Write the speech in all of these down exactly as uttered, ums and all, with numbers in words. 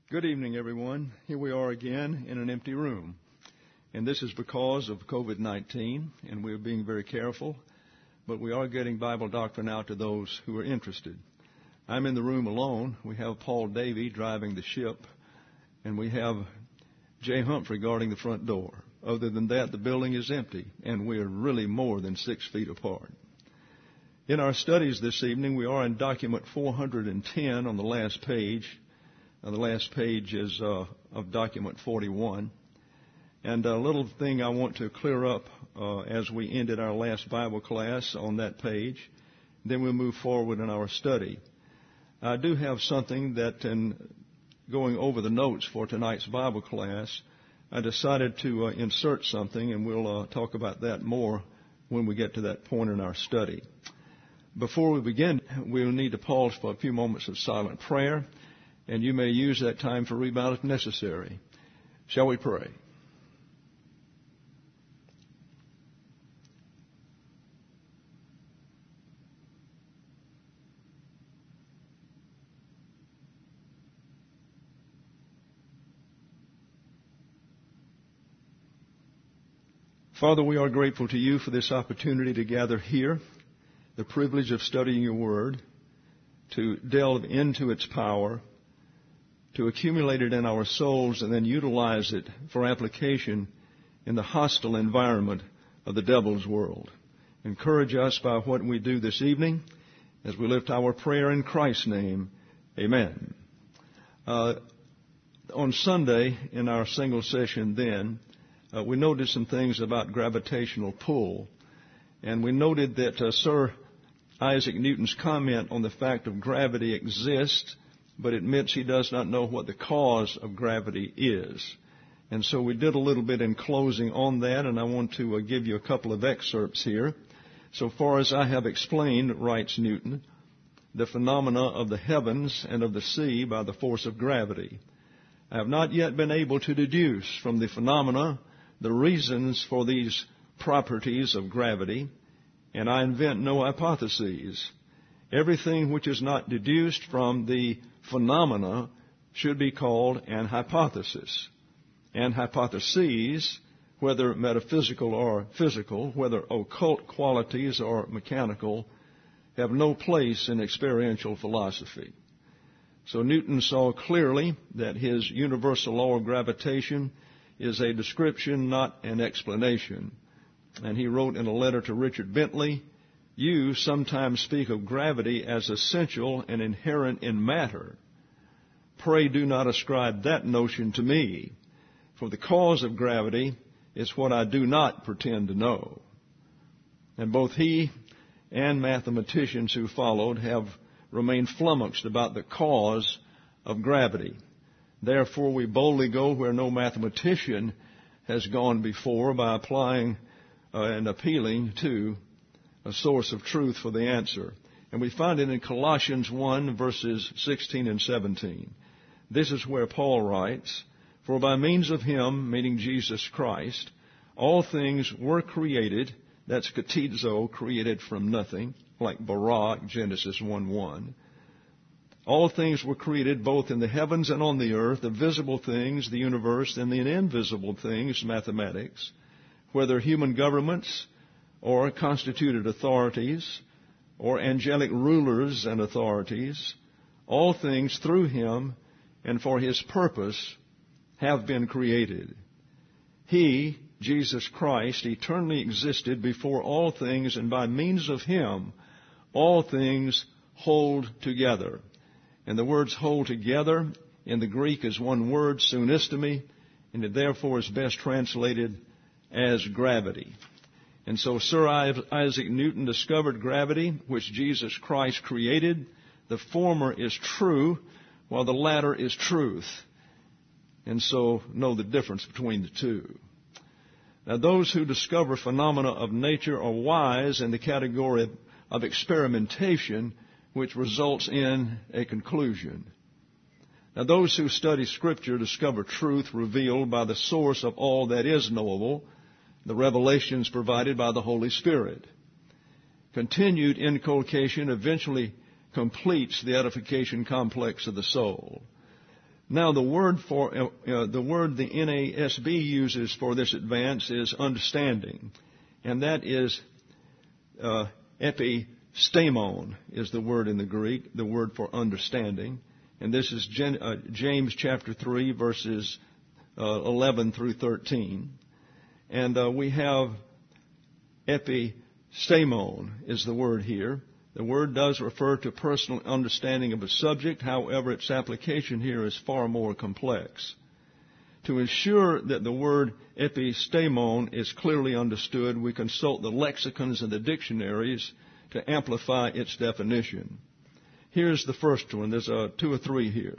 Good evening, everyone. Here we are again in an empty room. And this is because of covid nineteen, and we're being very careful. But we are getting Bible doctrine out to those who are interested. I'm in the room alone. We have Paul Davey driving the ship, and we have Jay Humphrey guarding the front door. Other than that, the building is empty, and we are really more than six feet apart. In our studies this evening, we are in document four hundred ten on the last page. Uh, the last page is uh, of document forty-one. And a little thing I want to clear up uh, as we ended our last Bible class on that page. Then we'll move forward in our study. I do have something that in going over the notes for tonight's Bible class, I decided to uh, insert something, and we'll uh, talk about that more when we get to that point in our study. Before we begin, we'll need to pause for a few moments of silent prayer, and you may use that time for rebound if necessary. Shall we pray? Father, we are grateful to you for this opportunity to gather here, the privilege of studying your word, to delve into its power, to accumulate it in our souls and then utilize it for application in the hostile environment of the devil's world. Encourage us by what we do this evening as we lift our prayer in Christ's name. Amen. Uh, on Sunday, in our single session then, uh, we noted some things about gravitational pull. And we noted that uh, Sir Isaac Newton's comment on the fact of gravity exists, but admits he does not know what the cause of gravity is. And so we did a little bit in closing on that, and I want to uh, give you a couple of excerpts here. So far as I have explained, writes Newton, the phenomena of the heavens and of the sea by the force of gravity, I have not yet been able to deduce from the phenomena the reasons for these properties of gravity, and I invent no hypotheses. Everything which is not deduced from the phenomena should be called an hypothesis. And hypotheses, whether metaphysical or physical, whether occult qualities or mechanical, have no place in experiential philosophy. So Newton saw clearly that his universal law of gravitation is a description, not an explanation. And he wrote in a letter to Richard Bentley, you sometimes speak of gravity as essential and inherent in matter. Pray do not ascribe that notion to me, for the cause of gravity is what I do not pretend to know. And both he and mathematicians who followed have remained flummoxed about the cause of gravity. Therefore, we boldly go where no mathematician has gone before by applying uh, and appealing to a source of truth for the answer. And we find it in Colossians one, verses sixteen and seventeen. This is where Paul writes, for by means of him, meaning Jesus Christ, all things were created, that's katizo, created from nothing, like bara, Genesis one one. All things were created both in the heavens and on the earth, the visible things, the universe, and the invisible things, mathematics, whether human governments or constituted authorities or angelic rulers and authorities, all things through him and for his purpose have been created. He, Jesus Christ, eternally existed before all things, and by means of him all things hold together. And the words hold together in the Greek is one word, sunistemi, and it therefore is best translated as gravity. And so Sir Isaac Newton discovered gravity, which Jesus Christ created. The former is true, while the latter is truth. And so know the difference between the two. Now, those who discover phenomena of nature are wise in the category of experimentation, which results in a conclusion. Now, those who study Scripture discover truth revealed by the source of all that is knowable, the revelations provided by the Holy Spirit. Continued inculcation eventually completes the edification complex of the soul. Now, the word for uh, uh, the word the N A S B uses for this advance is understanding, and that is uh, epistemon is the word in the Greek, the word for understanding, and this is Gen- uh, James chapter three, verses uh, eleven through thirteen, and uh, we have epistemon is the word here. The word does refer to personal understanding of a subject. However, its application here is far more complex. To ensure that the word epistemon is clearly understood, we consult the lexicons and the dictionaries to amplify its definition. Here's the first one. There's uh, two or three here.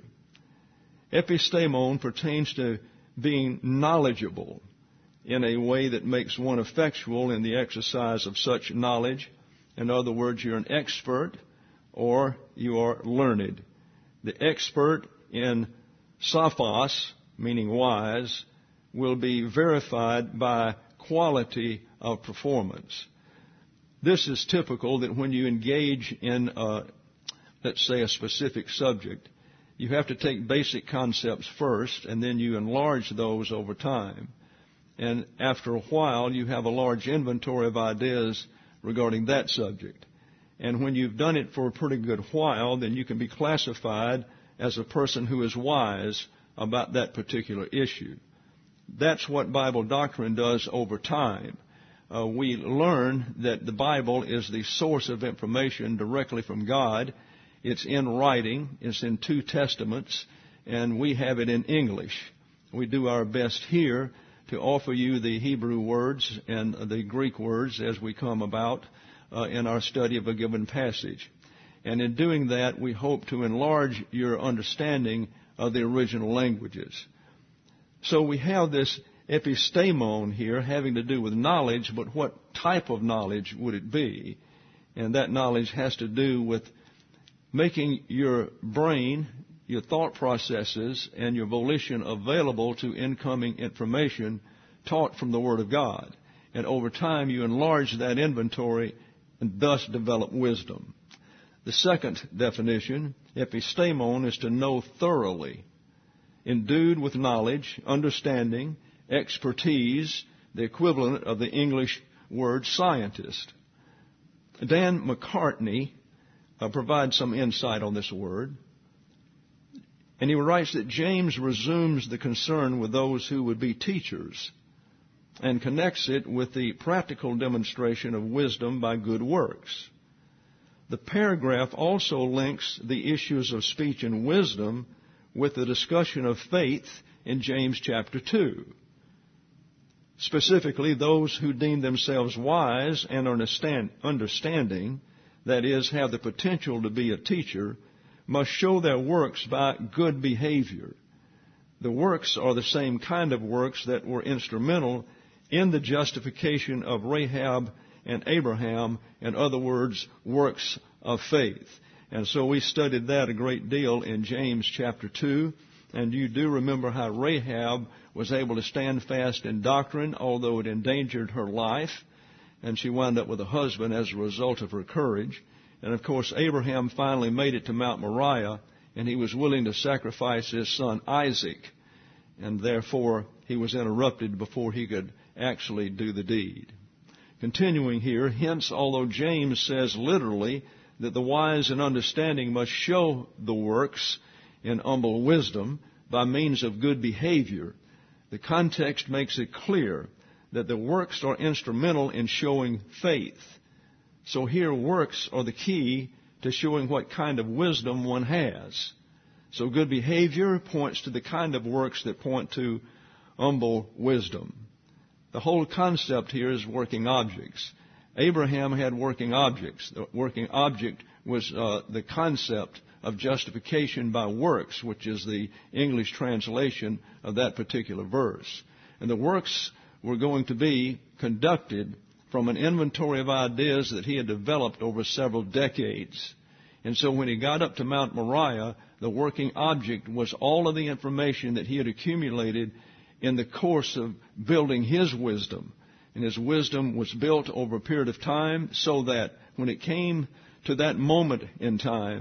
Epistemon pertains to being knowledgeable in a way that makes one effectual in the exercise of such knowledge. In other words, you're an expert or you are learned. The expert in sophos, meaning wise, will be verified by quality of performance. This is typical that when you engage in, uh, let's say, a specific subject, you have to take basic concepts first and then you enlarge those over time. And after a while, you have a large inventory of ideas regarding that subject. And when you've done it for a pretty good while, then you can be classified as a person who is wise about that particular issue. That's what Bible doctrine does over time. Uh, we learn that the Bible is the source of information directly from God. It's in writing. It's in two testaments, and we have it in English. We do our best here to offer you the Hebrew words and the Greek words as we come about uh, in our study of a given passage. And in doing that, we hope to enlarge your understanding of the original languages. So we have this epistemon here having to do with knowledge, but what type of knowledge would it be? And that knowledge has to do with making your brain, your thought processes, and your volition available to incoming information taught from the Word of God. And over time, you enlarge that inventory and thus develop wisdom. The second definition, epistemon, is to know thoroughly, endued with knowledge, understanding, expertise, the equivalent of the English word scientist. Dan McCartney uh, provides some insight on this word. And he writes that James resumes the concern with those who would be teachers and connects it with the practical demonstration of wisdom by good works. The paragraph also links the issues of speech and wisdom with the discussion of faith in James chapter two. Specifically, those who deem themselves wise and understand, understanding, that is, have the potential to be a teacher, must show their works by good behavior. The works are the same kind of works that were instrumental in the justification of Rahab and Abraham, in other words, works of faith. And so we studied that a great deal in James chapter two. And you do remember how Rahab was able to stand fast in doctrine, although it endangered her life. And she wound up with a husband as a result of her courage. And of course, Abraham finally made it to Mount Moriah, and he was willing to sacrifice his son Isaac. And therefore, he was interrupted before he could actually do the deed. Continuing here, hence, although James says literally that the wise and understanding must show the works in humble wisdom by means of good behavior, the context makes it clear that the works are instrumental in showing faith. So here, works are the key to showing what kind of wisdom one has. So good behavior points to the kind of works that point to humble wisdom. The whole concept here is working objects. Abraham had working objects. The working object was uh, the concept of justification by works, which is the English translation of that particular verse. And the works were going to be conducted from an inventory of ideas that he had developed over several decades. And so when he got up to Mount Moriah, the working object was all of the information that he had accumulated in the course of building his wisdom. And his wisdom was built over a period of time so that when it came to that moment in time,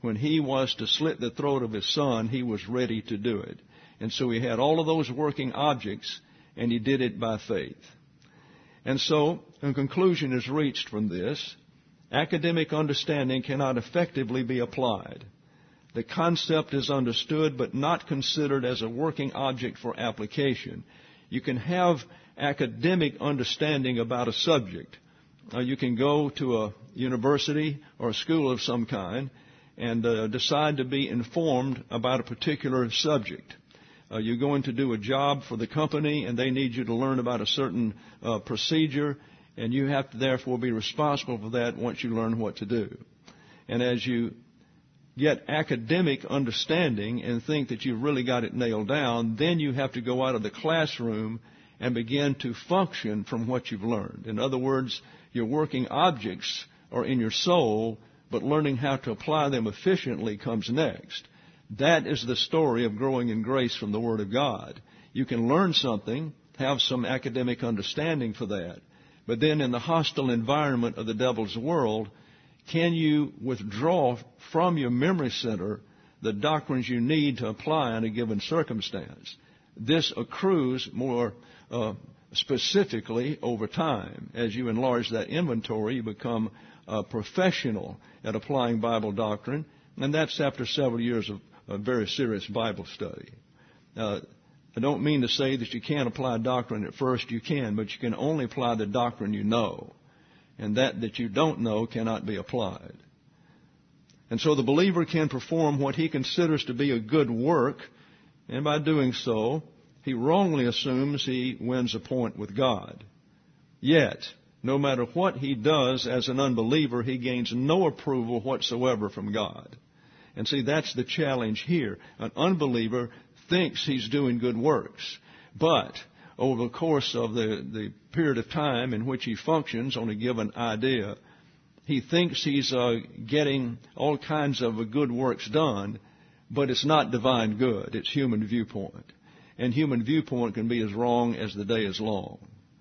when he was to slit the throat of his son, he was ready to do it. And so he had all of those working objects, and he did it by faith. And so a conclusion is reached from this. Academic understanding cannot effectively be applied. The concept is understood but not considered as a working object for application. You can have academic understanding about a subject. Uh, you can go to a university or a school of some kind and uh, decide to be informed about a particular subject. Uh, you're going to do a job for the company, and they need you to learn about a certain uh, procedure, and you have to therefore be responsible for that once you learn what to do. And as you get academic understanding and think that you've really got it nailed down, then you have to go out of the classroom and begin to function from what you've learned. In other words, your working objects are in your soul, but learning how to apply them efficiently comes next. That is the story of growing in grace from the Word of God. You can learn something, have some academic understanding for that, but then in the hostile environment of the devil's world, can you withdraw from your memory center the doctrines you need to apply in a given circumstance? This accrues more uh, specifically over time. As you enlarge that inventory, you become a professional at applying Bible doctrine, and that's after several years of a very serious Bible study. Uh, I don't mean to say that you can't apply doctrine at first. You can, but you can only apply the doctrine you know. And that that you don't know cannot be applied. And so the believer can perform what he considers to be a good work, and by doing so, he wrongly assumes he wins a point with God. Yet, no matter what he does as an unbeliever, he gains no approval whatsoever from God. And see, that's the challenge here. An unbeliever thinks he's doing good works, but over the course of the, the period of time in which he functions on a given idea, he thinks he's uh, getting all kinds of good works done, but it's not divine good. It's human viewpoint. And human viewpoint can be as wrong as the day is long.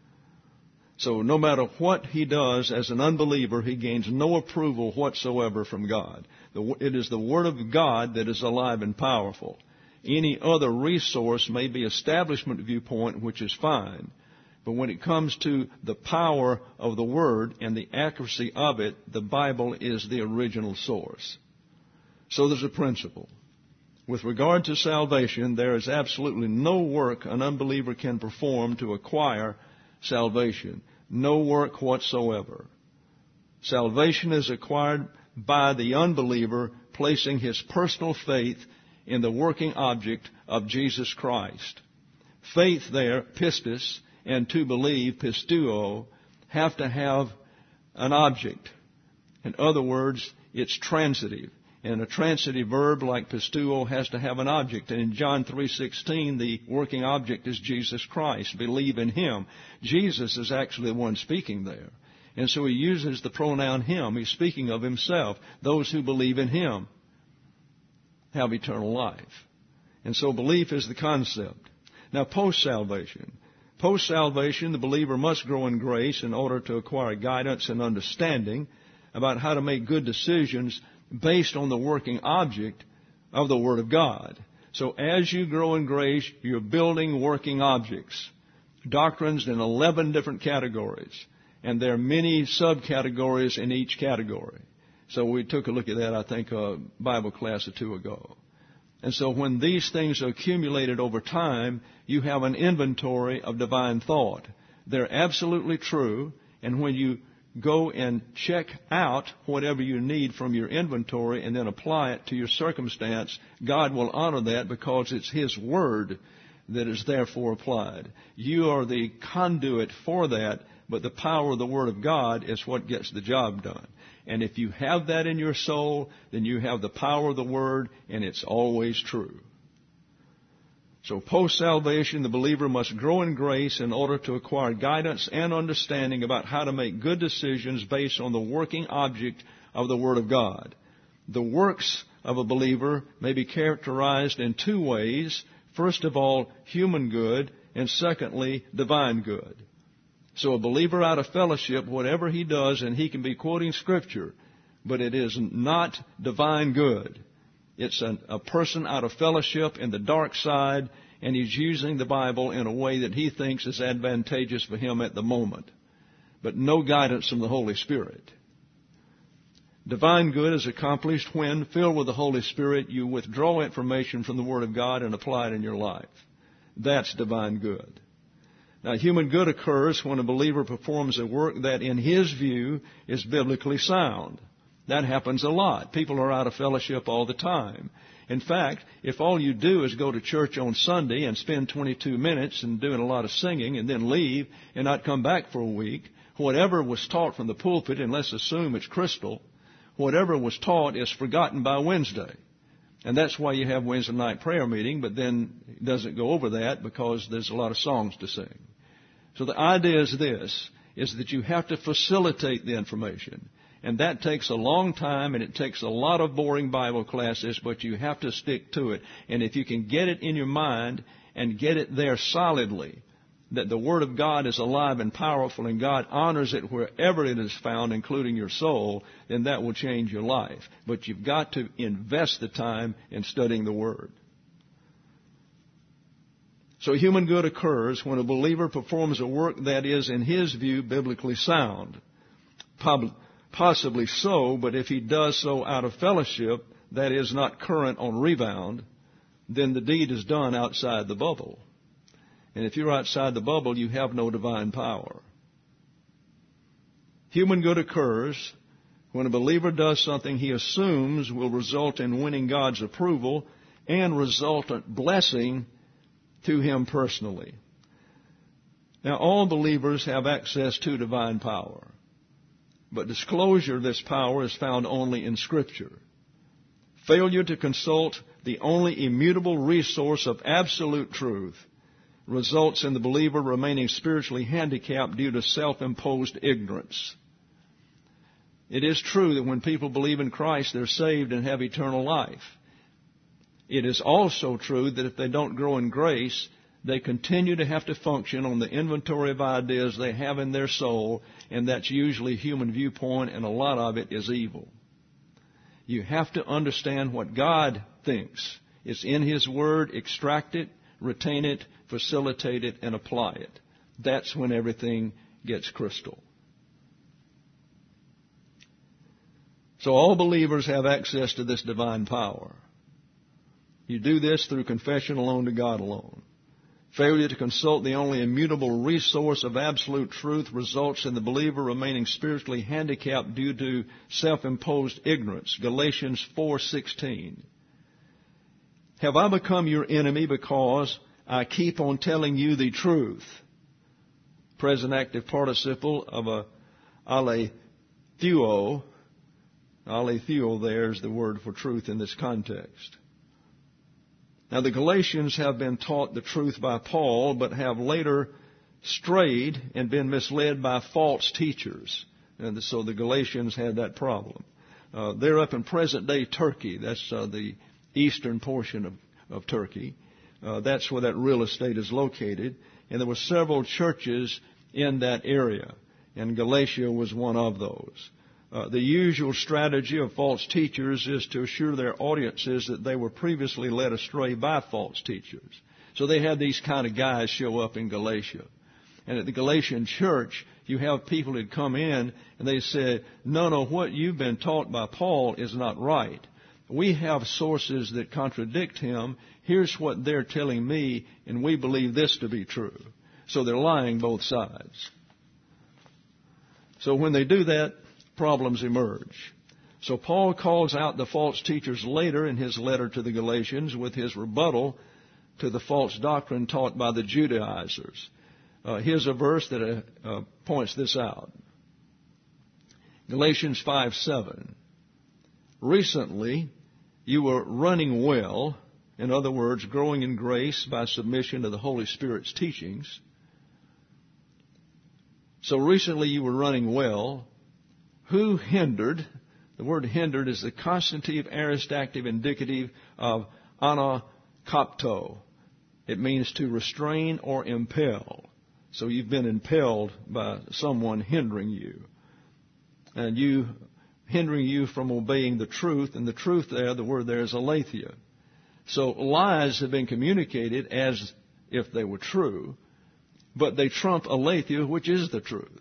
So no matter what he does as an unbeliever, he gains no approval whatsoever from God. It is the Word of God that is alive and powerful. Any other resource may be establishment viewpoint, which is fine. But when it comes to the power of the Word and the accuracy of it, the Bible is the original source. So there's a principle. With regard to salvation, there is absolutely no work an unbeliever can perform to acquire salvation. No work whatsoever. Salvation is acquired by the unbeliever placing his personal faith in the working object of Jesus Christ. Faith there, pistis, and to believe, pisteuo, have to have an object. In other words, it's transitive. And a transitive verb like pisteuo has to have an object. And in John three sixteen, the working object is Jesus Christ. Believe in Him. Jesus is actually the one speaking there. And so he uses the pronoun Him. He's speaking of Himself. Those who believe in Him have eternal life. And so belief is the concept. Now, post-salvation. Post-salvation, the believer must grow in grace in order to acquire guidance and understanding about how to make good decisions based on the working object of the Word of God. So as you grow in grace, you're building working objects. Doctrines in eleven different categories. And there are many subcategories in each category. So we took a look at that, I think, a Bible class or two ago. And so when these things are accumulated over time, you have an inventory of divine thought. They're absolutely true, and when you go and check out whatever you need from your inventory and then apply it to your circumstance, God will honor that because it's His Word that is therefore applied. You are the conduit for that, but the power of the Word of God is what gets the job done. And if you have that in your soul, then you have the power of the Word, and it's always true. So post-salvation, the believer must grow in grace in order to acquire guidance and understanding about how to make good decisions based on the working object of the Word of God. The works of a believer may be characterized in two ways. First of all, human good, and secondly, divine good. So a believer out of fellowship, whatever he does, and he can be quoting Scripture, but it is not divine good. It's a, a person out of fellowship in the dark side, and he's using the Bible in a way that he thinks is advantageous for him at the moment, but no guidance from the Holy Spirit. Divine good is accomplished when, filled with the Holy Spirit, you withdraw information from the Word of God and apply it in your life. That's divine good. Now, human good occurs when a believer performs a work that, in his view, is biblically sound. That happens a lot. People are out of fellowship all the time. In fact, if all you do is go to church on Sunday and spend twenty-two minutes and doing a lot of singing and then leave and not come back for a week, whatever was taught from the pulpit, and let's assume it's crystal, whatever was taught is forgotten by Wednesday. And that's why you have Wednesday night prayer meeting, but then it doesn't go over that because there's a lot of songs to sing. So the idea is this, is that you have to facilitate the information. And that takes a long time, and it takes a lot of boring Bible classes, but you have to stick to it. And if you can get it in your mind and get it there solidly, that the Word of God is alive and powerful and God honors it wherever it is found, including your soul, then that will change your life. But you've got to invest the time in studying the Word. So human good occurs when a believer performs a work that is, in his view, biblically sound. Possibly so, but if he does so out of fellowship, that is not current on rebound, then the deed is done outside the bubble. And if you're outside the bubble, you have no divine power. Human good occurs when a believer does something he assumes will result in winning God's approval and resultant blessing to him personally. Now, all believers have access to divine power, but disclosure of this power is found only in Scripture. Failure to consult the only immutable resource of absolute truth results in the believer remaining spiritually handicapped due to self-imposed ignorance. It is true that when people believe in Christ, they're saved and have eternal life. It is also true that if they don't grow in grace, they continue to have to function on the inventory of ideas they have in their soul, and that's usually human viewpoint, and a lot of it is evil. You have to understand what God thinks. It's in His Word. Extract it, retain it, facilitate it, and apply it. That's when everything gets crystal. So all believers have access to this divine power. You do this through confession alone to God alone. Failure to consult the only immutable resource of absolute truth results in the believer remaining spiritually handicapped due to self-imposed ignorance. Galatians four sixteen. Have I become your enemy because I keep on telling you the truth? Present active participle of a aletheio. Aletheio there is the word for truth in this context. Now, the Galatians have been taught the truth by Paul, but have later strayed and been misled by false teachers. And so the Galatians had that problem. Uh, they're up in present-day Turkey. That's uh, the eastern portion of, of Turkey. Uh, that's where that real estate is located. And there were several churches in that area, and Galatia was one of those. Uh, the usual strategy of false teachers is to assure their audiences that they were previously led astray by false teachers. So they had these kind of guys show up in Galatia. And at the Galatian church, you have people that come in and they say, no, no, what you've been taught by Paul is not right. We have sources that contradict him. Here's what they're telling me, and we believe this to be true. So they're lying both sides. So when they do that, problems emerge. So Paul calls out the false teachers later in his letter to the Galatians with his rebuttal to the false doctrine taught by the Judaizers. Uh, here's a verse that uh, uh, points this out. Galatians five seven. Recently, you were running well, in other words, growing in grace by submission to the Holy Spirit's teachings. So recently you were running well. Who hindered? The word hindered is the constantive, aorist active indicative of anakopto. It means to restrain or impel. So you've been impelled by someone hindering you. And you hindering you from obeying the truth. And the truth there, the word there is aletheia. So lies have been communicated as if they were true, but they trump aletheia, which is the truth.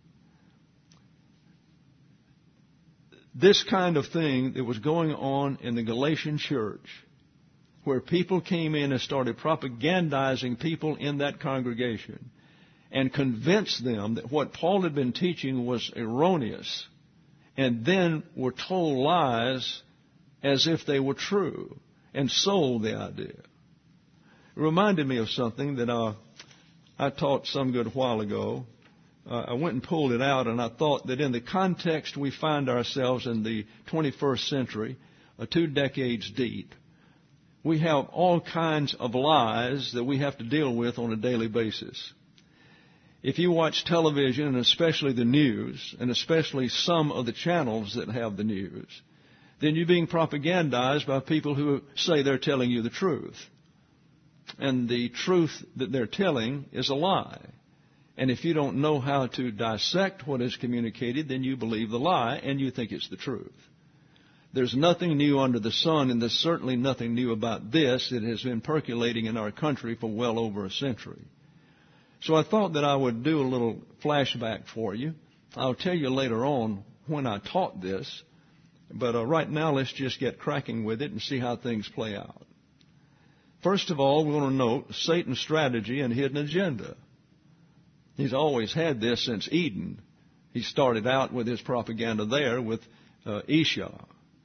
This kind of thing that was going on in the Galatian church, where people came in and started propagandizing people in that congregation and convinced them that what Paul had been teaching was erroneous, and then were told lies as if they were true and sold the idea. It reminded me of something that uh, I taught some good while ago. Uh, I went and pulled it out, and I thought that in the context we find ourselves in the twenty-first century, uh, two decades deep, we have all kinds of lies that we have to deal with on a daily basis. If you watch television, and especially the news, and especially some of the channels that have the news, then you're being propagandized by people who say they're telling you the truth. And the truth that they're telling is a lie. And if you don't know how to dissect what is communicated, then you believe the lie and you think it's the truth. There's nothing new under the sun, and there's certainly nothing new about this. It has been percolating in our country for well over a century. So I thought that I would do a little flashback for you. I'll tell you later on when I taught this, but uh, right now let's just get cracking with it and see how things play out. First of all, we want to note Satan's strategy and hidden agenda. He's always had this since Eden. He started out with his propaganda there with uh, Esau.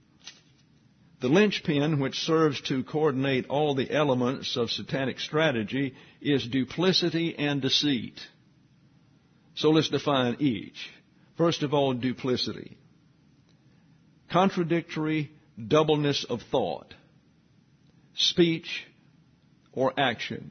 The linchpin which serves to coordinate all the elements of satanic strategy is duplicity and deceit. So let's define each. First of all, duplicity. Contradictory doubleness of thought, speech, or action.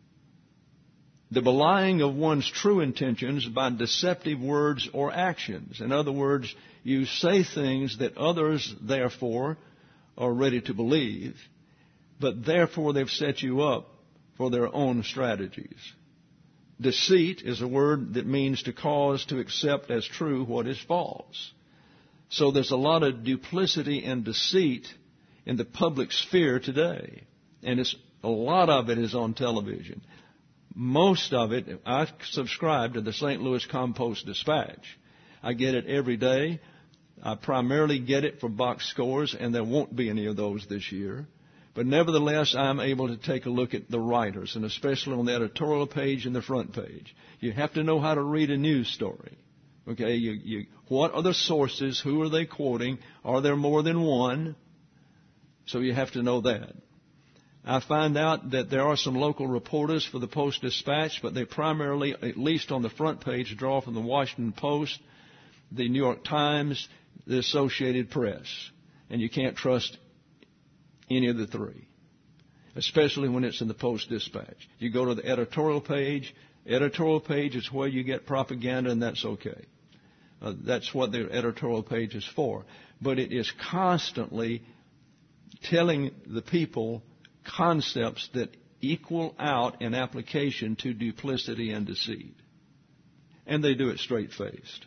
The belying of one's true intentions by deceptive words or actions. In other words, you say things that others, therefore, are ready to believe, but therefore they've set you up for their own strategies. Deceit is a word that means to cause to accept as true what is false. So there's a lot of duplicity and deceit in the public sphere today. And it's, a lot of it is on television. Most of it, I subscribe to the Saint Louis Compost-Dispatch. I get it every day. I primarily get it for box scores, and there won't be any of those this year. But nevertheless, I'm able to take a look at the writers, and especially on the editorial page and the front page. You have to know how to read a news story. Okay, you, you, what are the sources? Who are they quoting? Are there more than one? So you have to know that. I find out that there are some local reporters for the Post-Dispatch, but they primarily, at least on the front page, draw from the Washington Post, the New York Times, the Associated Press. And you can't trust any of the three, especially when it's in the Post-Dispatch. You go to the editorial page. Editorial page is where you get propaganda, and that's okay. Uh, that's what the editorial page is for. But it is constantly telling the people concepts that equal out in application to duplicity and deceit. And they do it straight-faced.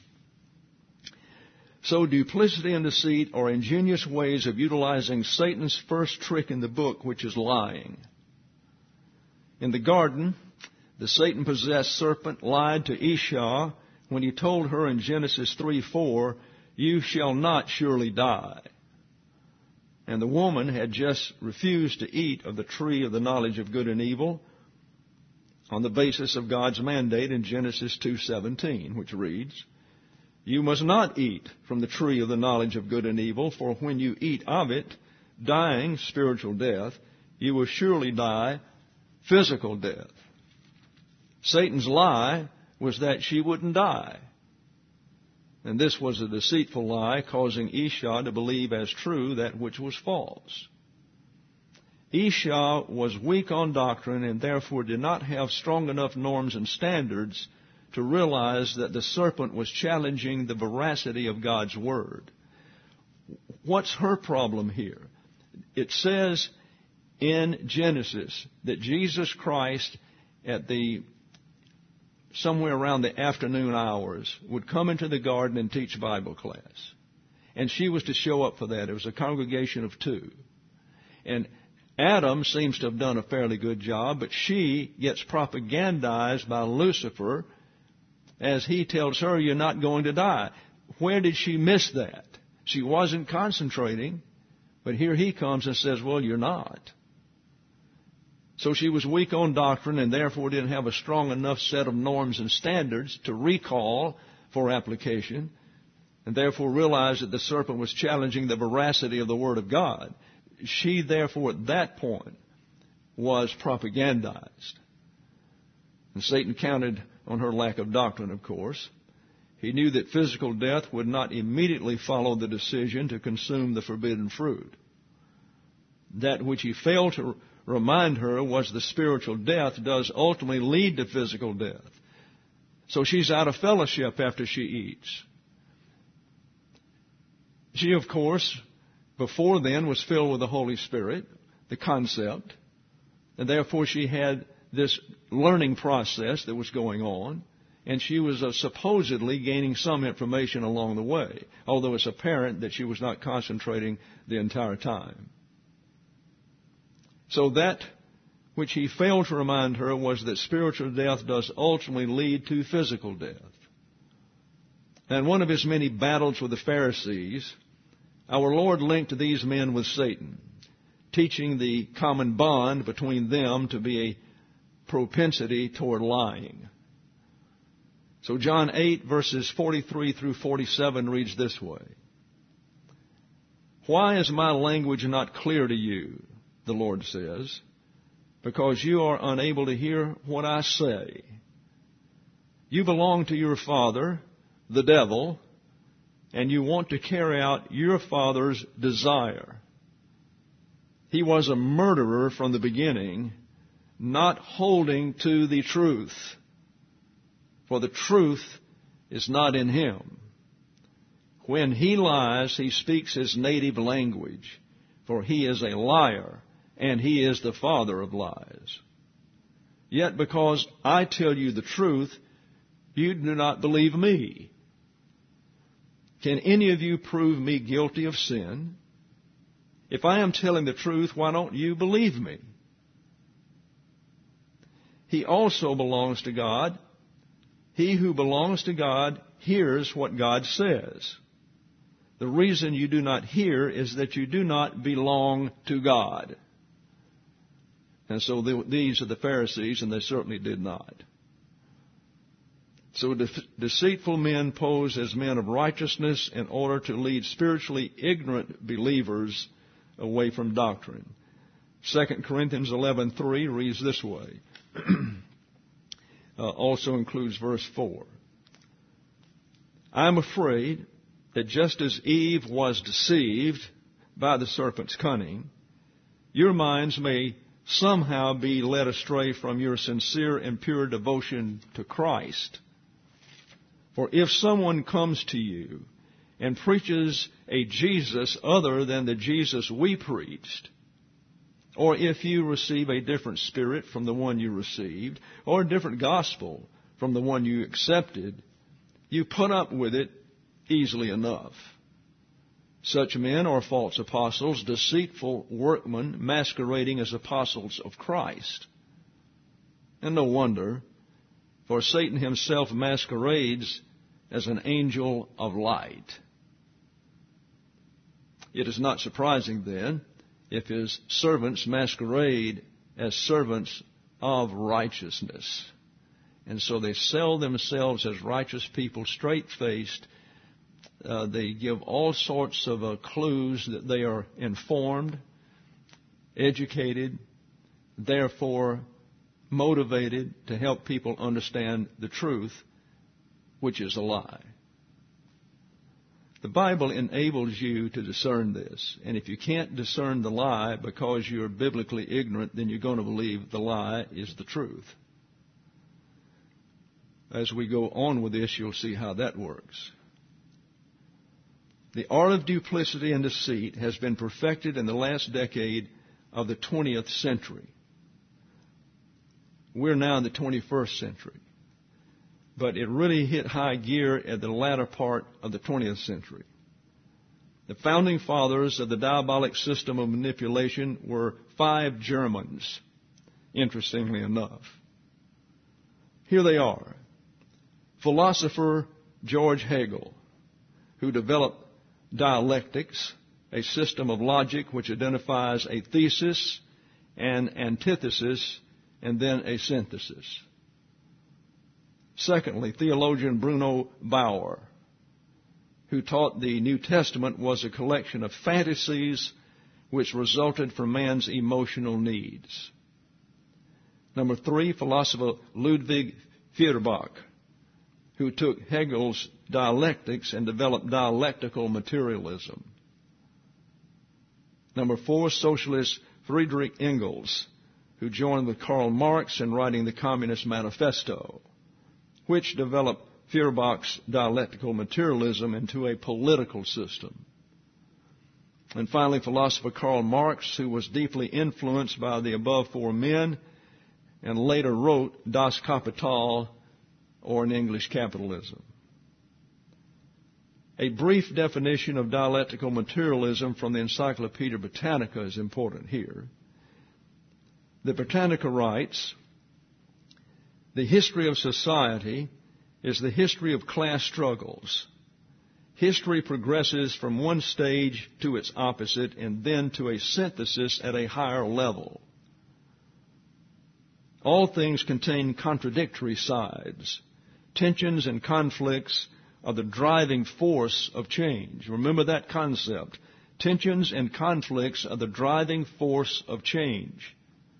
So duplicity and deceit are ingenious ways of utilizing Satan's first trick in the book, which is lying. In the garden, the Satan-possessed serpent lied to Esau when he told her in Genesis three four, "You shall not surely die." And the woman had just refused to eat of the tree of the knowledge of good and evil on the basis of God's mandate in Genesis two seventeen, which reads, "You must not eat from the tree of the knowledge of good and evil, for when you eat of it, dying, spiritual death, you will surely die, physical death." Satan's lie was that she wouldn't die. And this was a deceitful lie, causing Esau to believe as true that which was false. Esau was weak on doctrine and therefore did not have strong enough norms and standards to realize that the serpent was challenging the veracity of God's Word. What's her problem here? It says in Genesis that Jesus Christ at the somewhere around the afternoon hours would come into the garden and teach Bible class. And she was to show up for that. It was a congregation of two. And Adam seems to have done a fairly good job, but she gets propagandized by Lucifer as he tells her, you're not going to die. Where did she miss that? She wasn't concentrating, but here he comes and says, well, you're not. So she was weak on doctrine and therefore didn't have a strong enough set of norms and standards to recall for application, and therefore realized that the serpent was challenging the veracity of the Word of God. She, therefore, at that point, was propagandized. And Satan counted on her lack of doctrine, of course. He knew that physical death would not immediately follow the decision to consume the forbidden fruit. That which he failed to remind her was the spiritual death does ultimately lead to physical death. So she's out of fellowship after she eats. She, of course, before then was filled with the Holy Spirit, the concept, and therefore she had this learning process that was going on, and she was uh, supposedly gaining some information along the way, although it's apparent that she was not concentrating the entire time. So that which he failed to remind her was that spiritual death does ultimately lead to physical death. And one of his many battles with the Pharisees, our Lord linked these men with Satan, teaching the common bond between them to be a propensity toward lying. So John eight, verses forty-three through forty-seven reads this way. Why is my language not clear to you, the Lord says, because you are unable to hear what I say. You belong to your father, the devil, and you want to carry out your father's desire. He was a murderer from the beginning, not holding to the truth, for the truth is not in him. When he lies, he speaks his native language, for he is a liar, and he is the father of lies. Yet because I tell you the truth, you do not believe me. Can any of you prove me guilty of sin? If I am telling the truth, why don't you believe me? He also belongs to God. He who belongs to God hears what God says. The reason you do not hear is that you do not belong to God. And so the, these are the Pharisees, and they certainly did not. So de- deceitful men pose as men of righteousness in order to lead spiritually ignorant believers away from doctrine. Second Corinthians eleven three reads this way. uh, also includes verse four. I am afraid that just as Eve was deceived by the serpent's cunning, your minds may somehow be led astray from your sincere and pure devotion to Christ. For if someone comes to you and preaches a Jesus other than the Jesus we preached, or if you receive a different spirit from the one you received, or a different gospel from the one you accepted, you put up with it easily enough. Such men are false apostles, deceitful workmen masquerading as apostles of Christ. And no wonder, for Satan himself masquerades as an angel of light. It is not surprising, then, if his servants masquerade as servants of righteousness. And so they sell themselves as righteous people, straight-faced. Uh, they give all sorts of uh, clues that they are informed, educated, therefore motivated to help people understand the truth, which is a lie. The Bible enables you to discern this. And if you can't discern the lie because you're biblically ignorant, then you're going to believe the lie is the truth. As we go on with this, you'll see how that works. The art of duplicity and deceit has been perfected in the last decade of the twentieth century. We're now in the twenty-first century. But it really hit high gear at the latter part of the twentieth century. The founding fathers of the diabolic system of manipulation were five Germans, interestingly enough. Here they are. Philosopher George Hegel, who developed dialectics, a system of logic which identifies a thesis, an antithesis, and then a synthesis. Secondly, theologian Bruno Bauer, who taught the New Testament was a collection of fantasies which resulted from man's emotional needs. Number three, philosopher Ludwig Feuerbach, who took Hegel's dialectics and developed dialectical materialism. Number four, socialist Friedrich Engels, who joined with Karl Marx in writing the Communist Manifesto, which developed Feuerbach's dialectical materialism into a political system. And finally, philosopher Karl Marx, who was deeply influenced by the above four men and later wrote Das Kapital, or in English, Capitalism. A brief definition of dialectical materialism from the Encyclopedia Britannica is important here. The Britannica writes, "The history of society is the history of class struggles. History progresses from one stage to its opposite and then to a synthesis at a higher level. All things contain contradictory sides. Tensions and conflicts are the driving force of change." Remember that concept. Tensions and conflicts are the driving force of change.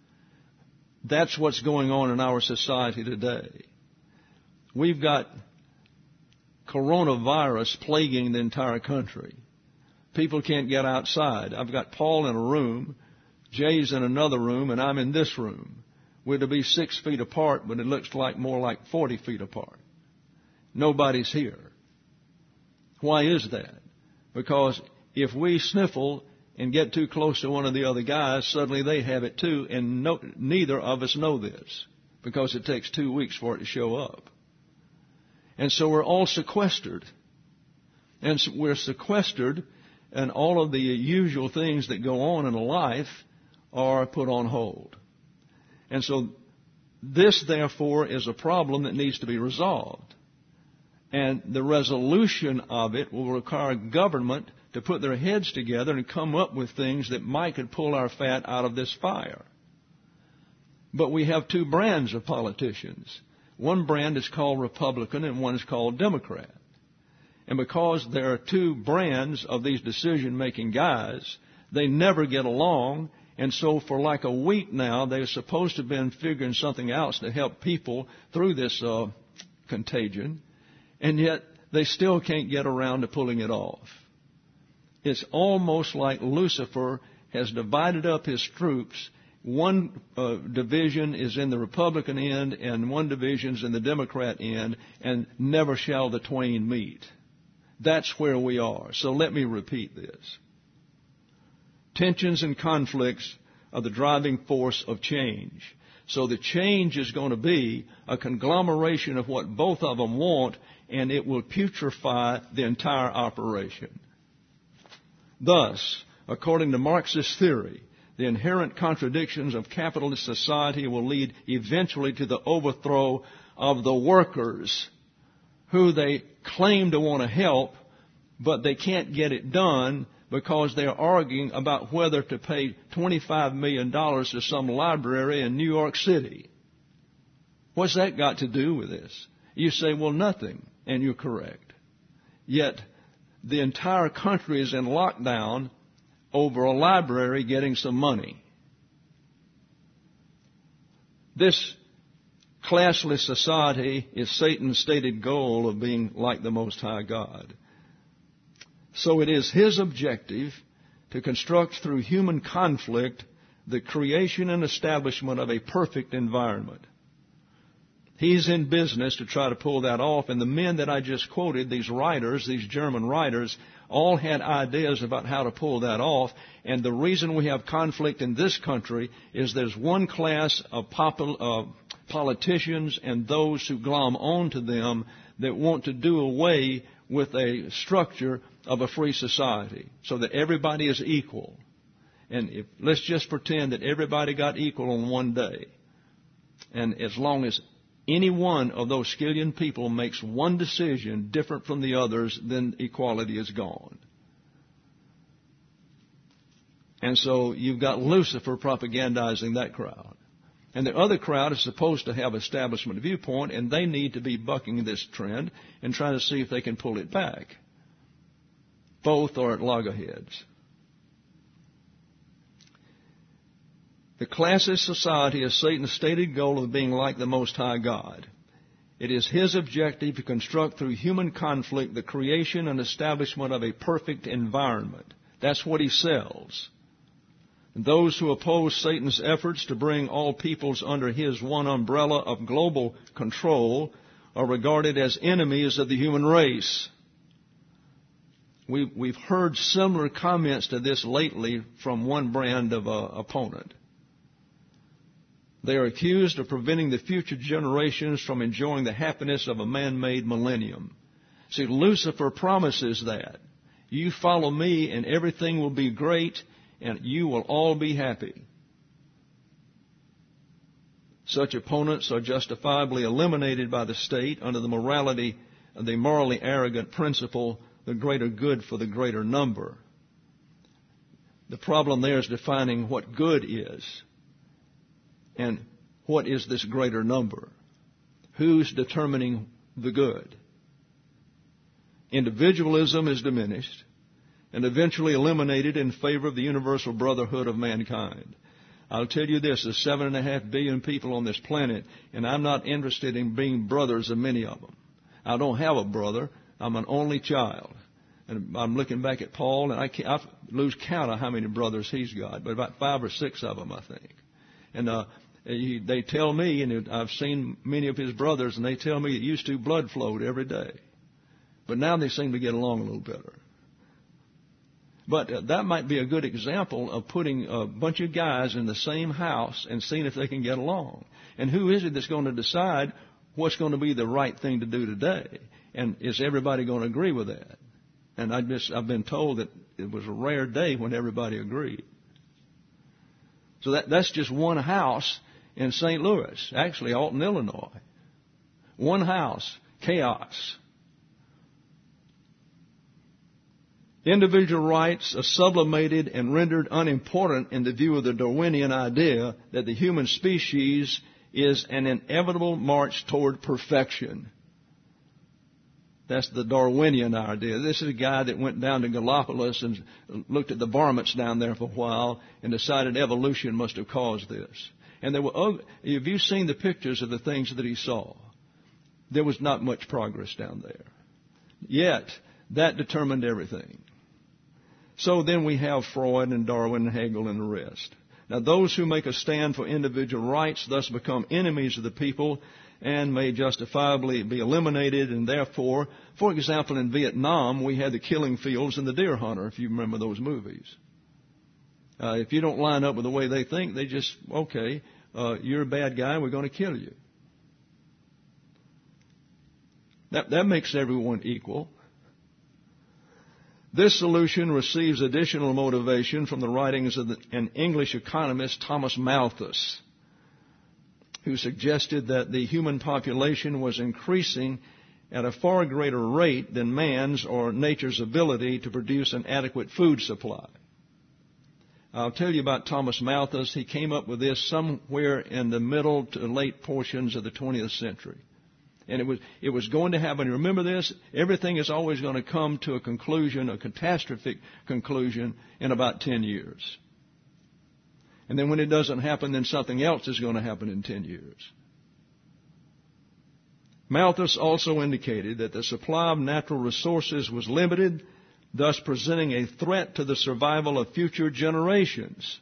That's what's going on in our society today. We've got coronavirus plaguing the entire country. People can't get outside. I've got Paul in a room, Jay's in another room, and I'm in this room. We're to be six feet apart, but it looks like more like forty feet apart. Nobody's here. Why is that? Because if we sniffle and get too close to one of the other guys, suddenly they have it too, and no, neither of us know this, because it takes two weeks for it to show up. And so we're all sequestered. And so we're sequestered, and all of the usual things that go on in life are put on hold. And so this, therefore, is a problem that needs to be resolved. And the resolution of it will require government to put their heads together and come up with things that might could pull our fat out of this fire. But we have two brands of politicians. One brand is called Republican and one is called Democrat. And because there are two brands of these decision-making guys, they never get along. And so for like a week now, they're supposed to have been figuring something else to help people through this uh, contagion. And yet they still can't get around to pulling it off. It's almost like Lucifer has divided up his troops. One uh, division is in the Republican end and one division is in the Democrat end, and never shall the twain meet. That's where we are. So let me repeat this. Tensions and conflicts are the driving force of change. So the change is going to be a conglomeration of what both of them want, and it will putrefy the entire operation. Thus, according to Marxist theory, the inherent contradictions of capitalist society will lead eventually to the overthrow of the workers, who they claim to want to help, but they can't get it done because they're arguing about whether to pay twenty-five million dollars to some library in New York City. What's that got to do with this? You say, well, nothing, and you're correct. Yet the entire country is in lockdown over a library getting some money. This classless society is Satan's stated goal of being like the Most High God. So it is his objective to construct through human conflict the creation and establishment of a perfect environment. He's in business to try to pull that off, and the men that I just quoted, these writers, these German writers, all had ideas about how to pull that off. And the reason we have conflict in this country is there's one class of popul- uh, politicians and those who glom on to them that want to do away with a structure of a free society so that everybody is equal. And if, let's just pretend that everybody got equal on one day. And as long as any one of those skillion people makes one decision different from the others, then equality is gone. And so you've got Lucifer propagandizing that crowd. And the other crowd is supposed to have establishment viewpoint, and they need to be bucking this trend and trying to see if they can pull it back. Both are at loggerheads. The classist society is Satan's stated goal of being like the Most High God. It is his objective to construct through human conflict the creation and establishment of a perfect environment. That's what he sells. And those who oppose Satan's efforts to bring all peoples under his one umbrella of global control are regarded as enemies of the human race. We've, we've heard similar comments to this lately from one brand of uh, opponent. They are accused of preventing the future generations from enjoying the happiness of a man-made millennium. See, Lucifer promises that. You follow me and everything will be great and you will all be happy. Such opponents are justifiably eliminated by the state under the morality, the morally arrogant principle, the greater good for the greater number. The problem there is defining what good is. And what is this greater number? Who's determining the good? Individualism is diminished and eventually eliminated in favor of the universal brotherhood of mankind. I'll tell you this, there's seven and a half billion people on this planet, and I'm not interested in being brothers of many of them. I don't have a brother. I'm an only child. And I'm looking back at Paul, and I, can't, I lose count of how many brothers he's got, but about five or six of them, I think. And uh, he, they tell me, and I've seen many of his brothers, and they tell me it used to blood flowed every day. But now they seem to get along a little better. But uh, that might be a good example of putting a bunch of guys in the same house and seeing if they can get along. And who is it that's going to decide what's going to be the right thing to do today? And is everybody going to agree with that? And I just, I've been told that it was a rare day when everybody agreed. So that, that's just one house in Saint Louis, actually Alton, Illinois. One house, chaos. Individual rights are sublimated and rendered unimportant in the view of the Darwinian idea that the human species is an inevitable march toward perfection. That's the Darwinian idea. This is a guy that went down to Galapagos and looked at the varmints down there for a while and decided evolution must have caused this. And there were, have you seen the pictures of the things that he saw? There was not much progress down there. Yet, that determined everything. So then we have Freud and Darwin and Hegel and the rest. Now those who make a stand for individual rights thus become enemies of the people and may justifiably be eliminated, and therefore, for example, in Vietnam, we had the killing fields and the deer hunter, if you remember those movies. Uh, if you don't line up with the way they think, they just, okay, uh, you're a bad guy, we're going to kill you. That, that makes everyone equal. This solution receives additional motivation from the writings of the, an English economist, Thomas Malthus, who suggested that the human population was increasing at a far greater rate than man's or nature's ability to produce an adequate food supply. I'll tell you about Thomas Malthus. He came up with this somewhere in the middle to late portions of the twentieth century. And it was, it was going to happen. Remember this? Everything is always going to come to a conclusion, a catastrophic conclusion, in about ten years. And then when it doesn't happen, then something else is going to happen in ten years. Malthus also indicated that the supply of natural resources was limited, thus presenting a threat to the survival of future generations.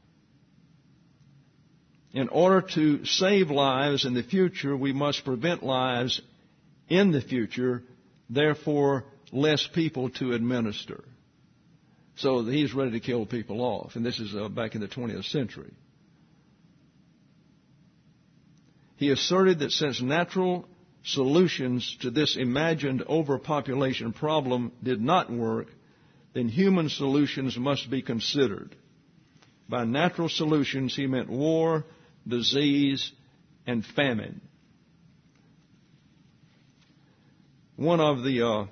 In order to save lives in the future, we must prevent lives in the future, therefore less people to administer. So he's ready to kill people off. And this is uh, back in the twentieth century. He asserted that since natural solutions to this imagined overpopulation problem did not work, then human solutions must be considered. By natural solutions, he meant war, disease, and famine. One of the uh,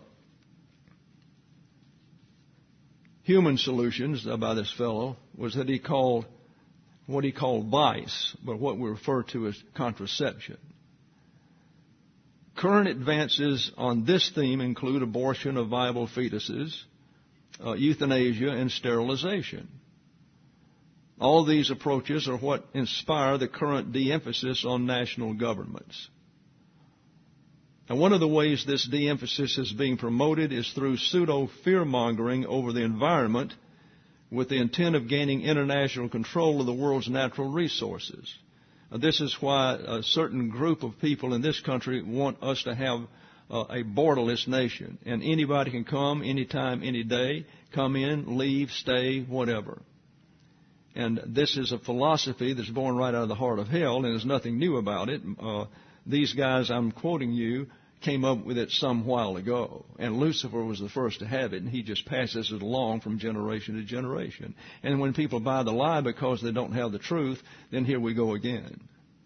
human solutions by this fellow was that he called what he called vice, but what we refer to as contraception. Current advances on this theme include abortion of viable fetuses, uh, euthanasia, and sterilization. All these approaches are what inspire the current de-emphasis on national governments. And one of the ways this de-emphasis is being promoted is through pseudo-fear-mongering over the environment with the intent of gaining international control of the world's natural resources. Uh, this is why a certain group of people in this country want us to have uh, a borderless nation. And anybody can come anytime, any day, come in, leave, stay, whatever. And this is a philosophy that's born right out of the heart of hell, and there's nothing new about it. Uh, these guys I'm quoting you came up with it some while ago. And Lucifer was the first to have it, and he just passes it along from generation to generation. And when people buy the lie because they don't have the truth, then here we go again.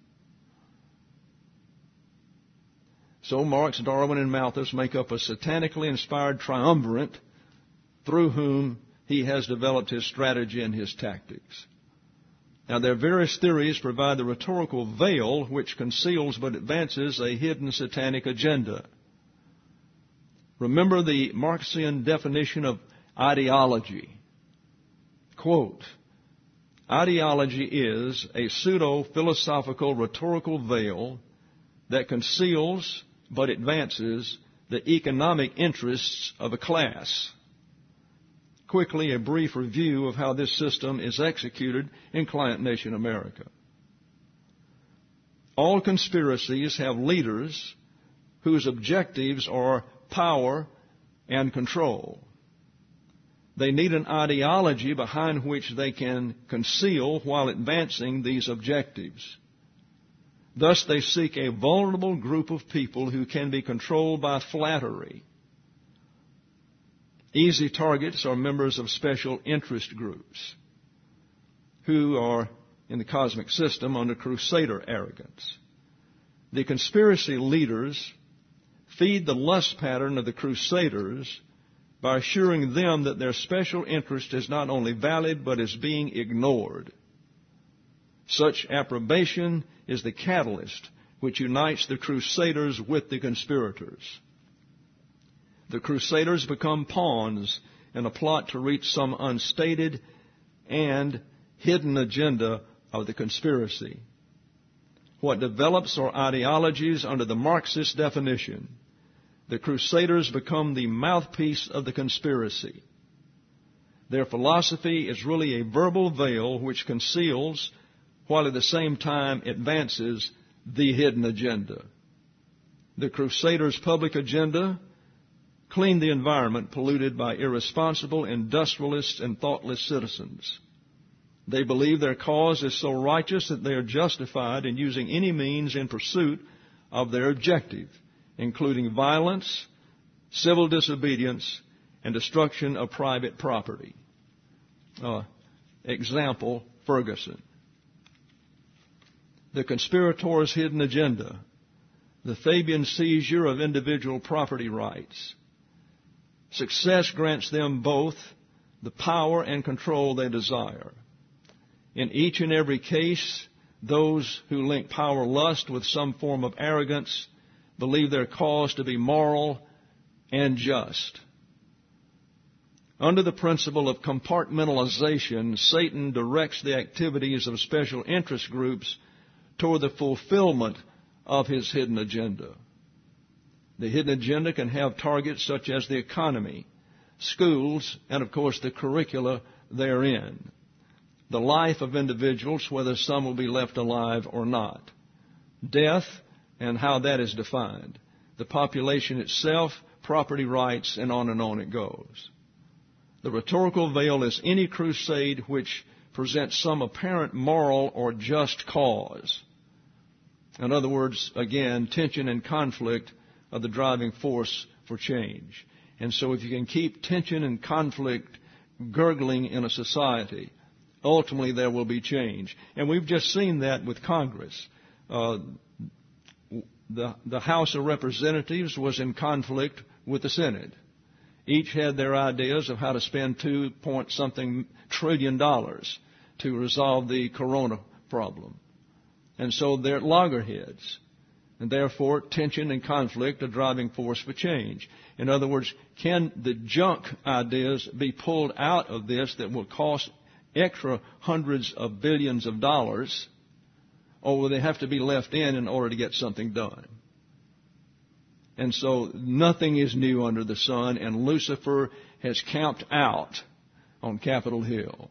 So Marx, Darwin, and Malthus make up a satanically inspired triumvirate through whom he has developed his strategy and his tactics. Now, their various theories provide the rhetorical veil which conceals but advances a hidden satanic agenda. Remember the Marxian definition of ideology. Quote, ideology is a pseudo-philosophical rhetorical veil that conceals but advances the economic interests of a class. Quickly, a brief review of how this system is executed in client nation America. All conspiracies have leaders whose objectives are power and control. They need an ideology behind which they can conceal while advancing these objectives. Thus, they seek a vulnerable group of people who can be controlled by flattery. Easy targets are members of special interest groups who are in the cosmic system under crusader arrogance. The conspiracy leaders feed the lust pattern of the crusaders by assuring them that their special interest is not only valid but is being ignored. Such approbation is the catalyst which unites the crusaders with the conspirators. The crusaders become pawns in a plot to reach some unstated and hidden agenda of the conspiracy. What develops are ideologies under the Marxist definition. The crusaders become the mouthpiece of the conspiracy. Their philosophy is really a verbal veil which conceals, while at the same time advances, the hidden agenda. The crusaders' public agenda: clean the environment polluted by irresponsible industrialists and thoughtless citizens. They believe their cause is so righteous that they are justified in using any means in pursuit of their objective, including violence, civil disobedience, and destruction of private property. Uh, example, Ferguson. The conspirators' hidden agenda: the Fabian seizure of individual property rights. Success grants them both the power and control they desire. In each and every case, those who link power lust with some form of arrogance believe their cause to be moral and just. Under the principle of compartmentalization, Satan directs the activities of special interest groups toward the fulfillment of his hidden agenda. The hidden agenda can have targets such as the economy, schools, and of course the curricula therein. The life of individuals, whether some will be left alive or not. Death, and how that is defined. The population itself, property rights, and on and on it goes. The rhetorical veil is any crusade which presents some apparent moral or just cause. In other words, again, tension and conflict are the driving force for change. And so if you can keep tension and conflict gurgling in a society, ultimately there will be change. And we've just seen that with Congress. Uh, the, the House of Representatives was in conflict with the Senate. Each had their ideas of how to spend two point something trillion dollars to resolve the corona problem. And so they're at loggerheads. And therefore, tension and conflict are driving force for change. In other words, can the junk ideas be pulled out of this that will cost extra hundreds of billions of dollars, or will they have to be left in in order to get something done? And so nothing is new under the sun, and Lucifer has camped out on Capitol Hill.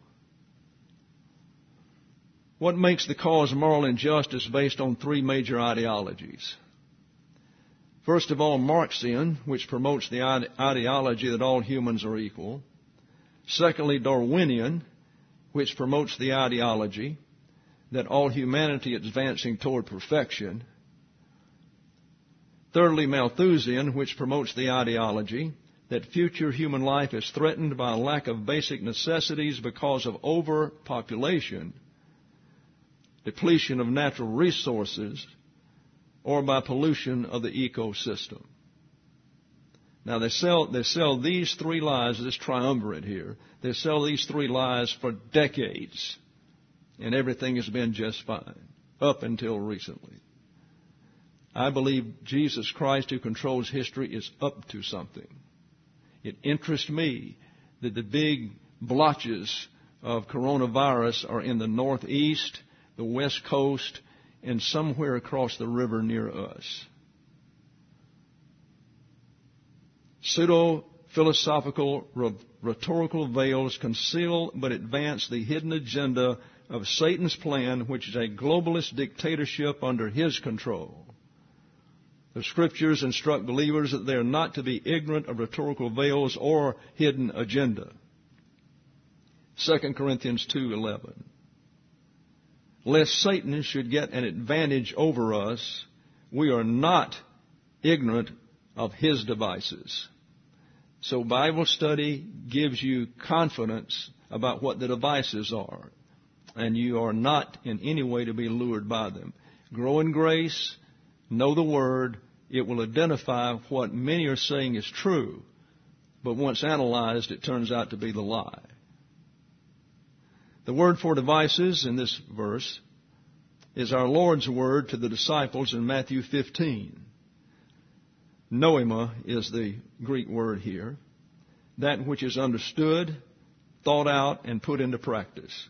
What makes the cause moral and just is based on three major ideologies. First of all, Marxian, which promotes the ide- ideology that all humans are equal. Secondly, Darwinian, which promotes the ideology that all humanity is advancing toward perfection. Thirdly, Malthusian, which promotes the ideology that future human life is threatened by a lack of basic necessities because of overpopulation, depletion of natural resources, or by pollution of the ecosystem. Now, they sell, they sell these three lies, this triumvirate here, they sell these three lies for decades, and everything has been just fine, up until recently. I believe Jesus Christ, who controls history, is up to something. It interests me that the big blotches of coronavirus are in the Northeast, the West Coast, and somewhere across the river near us. Pseudo-philosophical, rhetorical veils conceal but advance the hidden agenda of Satan's plan, which is a globalist dictatorship under his control. The Scriptures instruct believers that they are not to be ignorant of rhetorical veils or hidden agenda. Second Corinthians two eleven. Lest Satan should get an advantage over us, we are not ignorant of his devices. So Bible study gives you confidence about what the devices are, and you are not in any way to be lured by them. Grow in grace, know the Word. It will identify what many are saying is true, but once analyzed, it turns out to be the lie. The word for devices in this verse is our Lord's word to the disciples in Matthew fifteen. Noema is the Greek word here. That which is understood, thought out, and put into practice.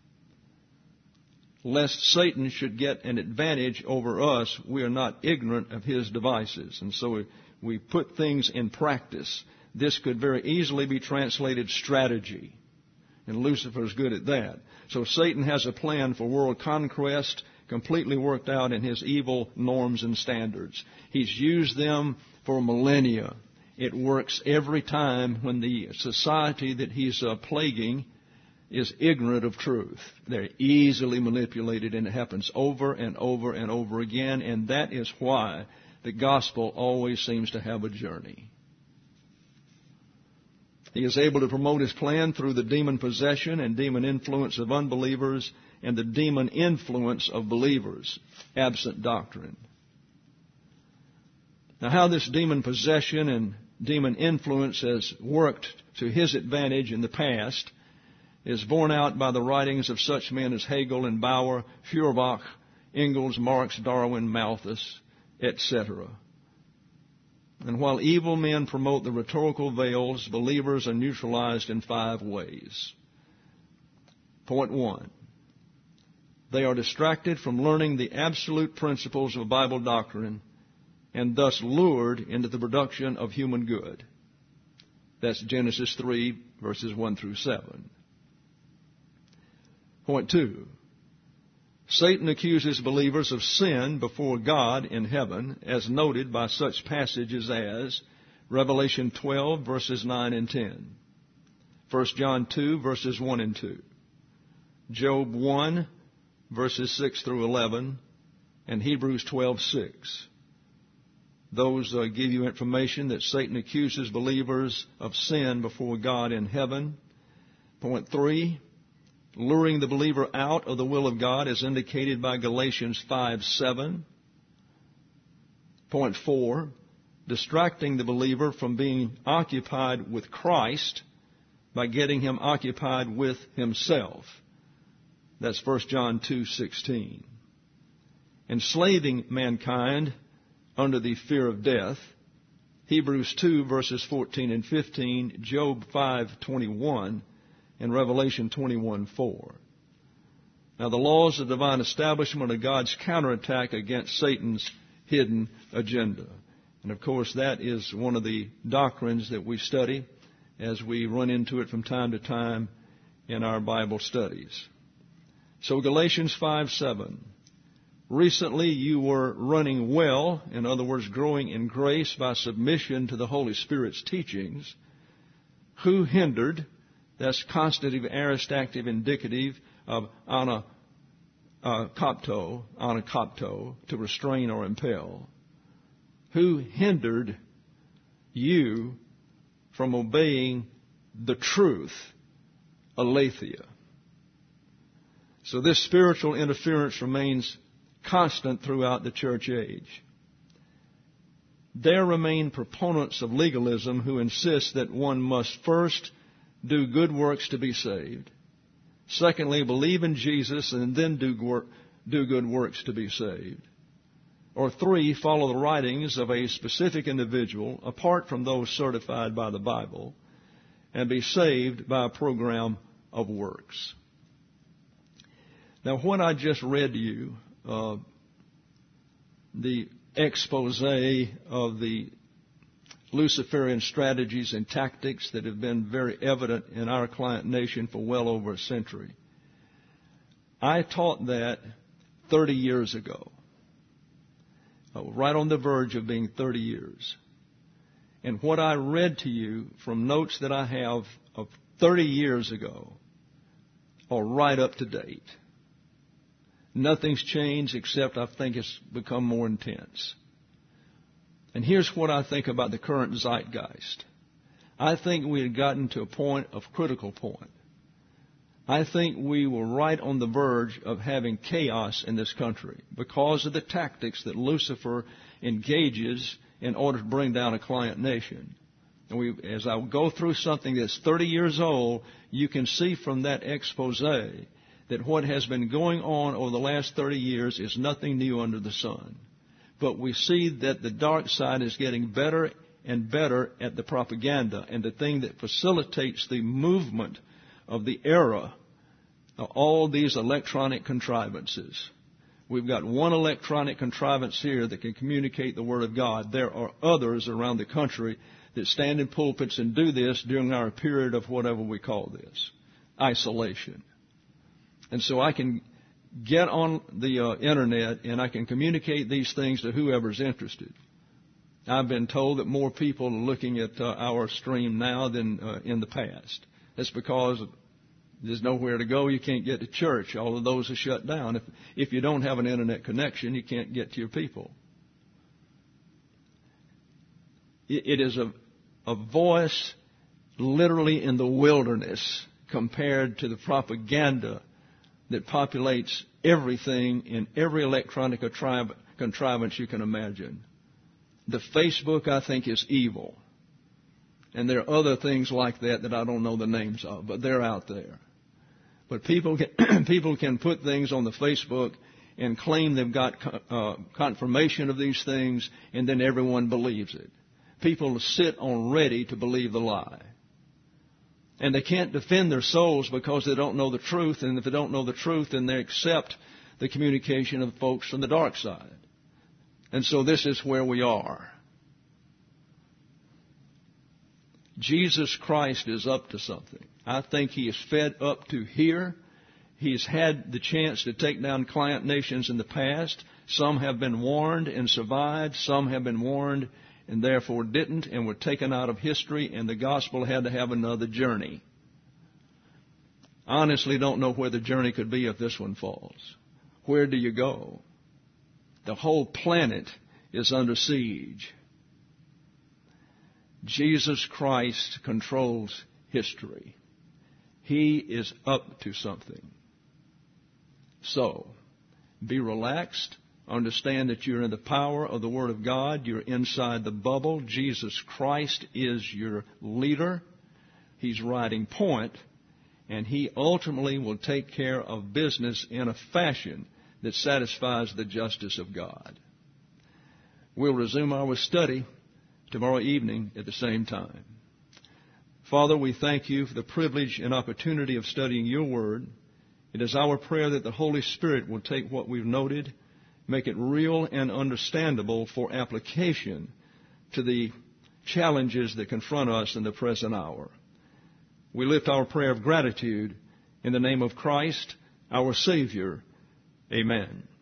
Lest Satan should get an advantage over us, we are not ignorant of his devices. And so we, we put things in practice. This could very easily be translated strategy. And Lucifer is good at that. So Satan has a plan for world conquest completely worked out in his evil norms and standards. He's used them for millennia. It works every time when the society that he's uh, plaguing is ignorant of truth. They're easily manipulated, and it happens over and over and over again, and that is why the gospel always seems to have a journey. He is able to promote his plan through the demon possession and demon influence of unbelievers and the demon influence of believers, absent doctrine. Now, how this demon possession and demon influence has worked to his advantage in the past is borne out by the writings of such men as Hegel and Bauer, Feuerbach, Engels, Marx, Darwin, Malthus, et cetera. And while evil men promote the rhetorical veils, believers are neutralized in five ways. Point one, they are distracted from learning the absolute principles of Bible doctrine and thus lured into the production of human good. That's Genesis three, verses one through seven. Point two, Satan accuses believers of sin before God in heaven, as noted by such passages as Revelation twelve, verses nine and ten, First John two, verses one and two, Job one, verses six through eleven, and Hebrews twelve six. Those uh, give you information that Satan accuses believers of sin before God in heaven. Point three, luring the believer out of the will of God as indicated by Galatians five seven. Point four, distracting the believer from being occupied with Christ by getting him occupied with himself. That's First John two sixteen. Enslaving mankind under the fear of death. Hebrews two verses fourteen and fifteen, Job five twenty-one, and Revelation twenty-one four. Now the laws of divine establishment are God's counterattack against Satan's hidden agenda. And of course that is one of the doctrines that we study as we run into it from time to time in our Bible studies. So Galatians five seven. Recently you were running well, in other words, growing in grace by submission to the Holy Spirit's teachings. Who hindered, that's constitutive, aorist, active, indicative of ana, uh, kopto, anakopto, to restrain or impel. Who hindered you from obeying the truth, aletheia? So this spiritual interference remains constant throughout the church age. There remain proponents of legalism who insist that one must first do good works to be saved. Secondly, believe in Jesus and then do, work, do good works to be saved. Or three, follow the writings of a specific individual apart from those certified by the Bible and be saved by a program of works. Now, what I just read to you, uh, the expose of the Luciferian strategies and tactics that have been very evident in our client nation for well over a century. I taught that thirty years ago, right on the verge of being thirty years. And what I read to you from notes that I have of thirty years ago are right up to date. Nothing's changed except I think it's become more intense. And here's what I think about the current zeitgeist. I think we had gotten to a point of critical point. I think we were right on the verge of having chaos in this country because of the tactics that Lucifer engages in order to bring down a client nation. And we, as I go through something that's thirty years old, you can see from that expose that what has been going on over the last thirty years is nothing new under the sun. But we see that the dark side is getting better and better at the propaganda, and the thing that facilitates the movement of the era are all these electronic contrivances. We've got one electronic contrivance here that can communicate the Word of God. There are others around the country that stand in pulpits and do this during our period of whatever we call this, isolation. And so I can get on the uh, internet and I can communicate these things to whoever's interested. I've been told that more people are looking at uh, our stream now than uh, in the past. That's because there's nowhere to go. You can't get to church. All of those are shut down. If, if you don't have an internet connection, you can't get to your people. It, it is a, a voice literally in the wilderness compared to the propaganda that populates everything in every electronic contrivance you can imagine. The Facebook, I think, is evil. And there are other things like that that I don't know the names of, but they're out there. But people can, people can put things on the Facebook and claim they've got uh, confirmation of these things, and then everyone believes it. People sit on ready to believe the lie. And they can't defend their souls because they don't know the truth. And if they don't know the truth, then they accept the communication of folks from the dark side. And so this is where we are. Jesus Christ is up to something. I think he is fed up to here. He's had the chance to take down client nations in the past. Some have been warned and survived. Some have been warned and therefore didn't and were taken out of history, and the gospel had to have another journey. I honestly don't know where the journey could be if this one falls. Where do you go? The whole planet is under siege. Jesus Christ controls history. He is up to something. So, be relaxed. Understand that you're in the power of the Word of God. You're inside the bubble. Jesus Christ is your leader. He's riding point, and He ultimately will take care of business in a fashion that satisfies the justice of God. We'll resume our study tomorrow evening at the same time. Father, we thank You for the privilege and opportunity of studying Your Word. It is our prayer that the Holy Spirit will take what we've noted, make it real and understandable for application to the challenges that confront us in the present hour. We lift our prayer of gratitude in the name of Christ, our Savior. Amen.